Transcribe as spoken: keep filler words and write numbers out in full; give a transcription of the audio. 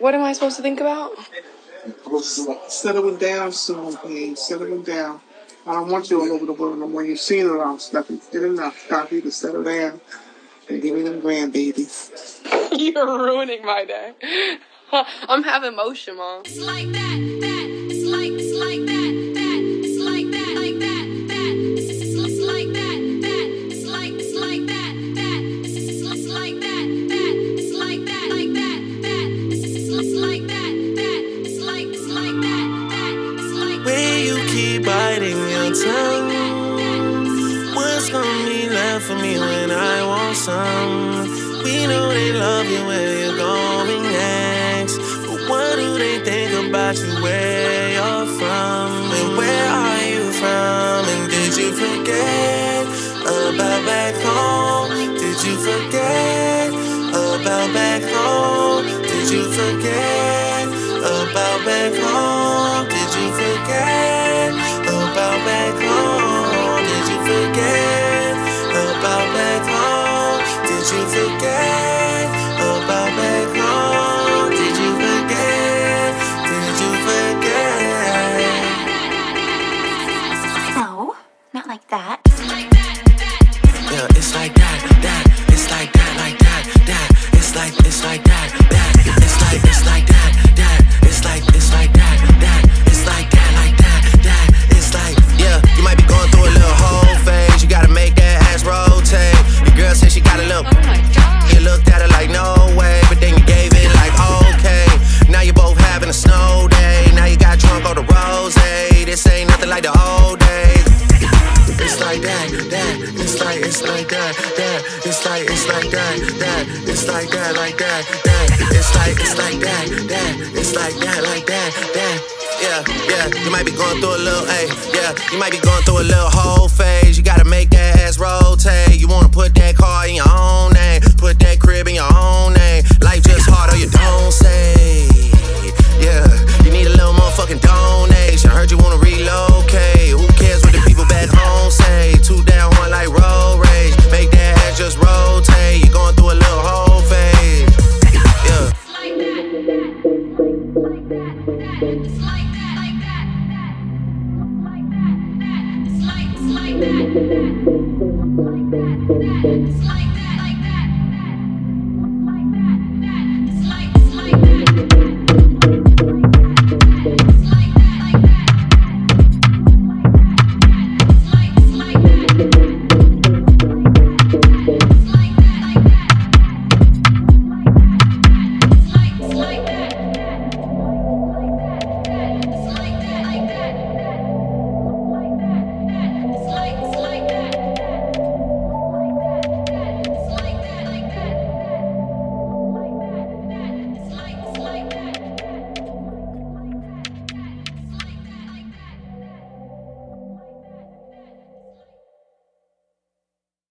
What am I supposed to think about? Settle it down soon, please. Settle it down. I don't want you all over the world no more. You've seen it all. Stop it. Get enough. Stop you to settle down and give me them grandbabies. You're ruining my day. I'm having motion, Mom. It's like that, that. It's like, it's like that, that. It's like that, like that, that. It's, it's, it's like that, that. It's like, it's like that, that. It's, it's, it's like that, that. It's like that, like that, that. It's, it's, it's like that, that. It's like, it's like that, that. It's like. When you keep biting your tongue, what's gonna be left for me when I want some? We know they love you when you're going next, but what do they think about you, where you're from? And where are you from? And did you forget about back home? Did you forget about back home? Did you forget about back home? Did you forget about back home? Did you forget about back home? Did you forget about back home? Did you forget? Did you forget? No, not like that. Yeah, it's like that, that. It's like that, like that, that. It's like, it's like that, that. It's like, it's like that, that. It's like, it's like that, that. It's like that, like that, that. It's like, yeah, you might be going through a little whole phase. You gotta make that ass rotate. Your girl said she got a little. Oh my God. You looked at her like no way, but then you gave it like okay. Now you both having a snow day. Now you got drunk on the rose. This ain't nothing like the old days. It's like that, that. It's like, it's like that, that. It's like, it's like that, that. It's like that, like that, that. It's like, it's like that, that. It's like that, like that, that. Yeah, yeah. You might be going through a little, ay, yeah. You might be going through a little hard.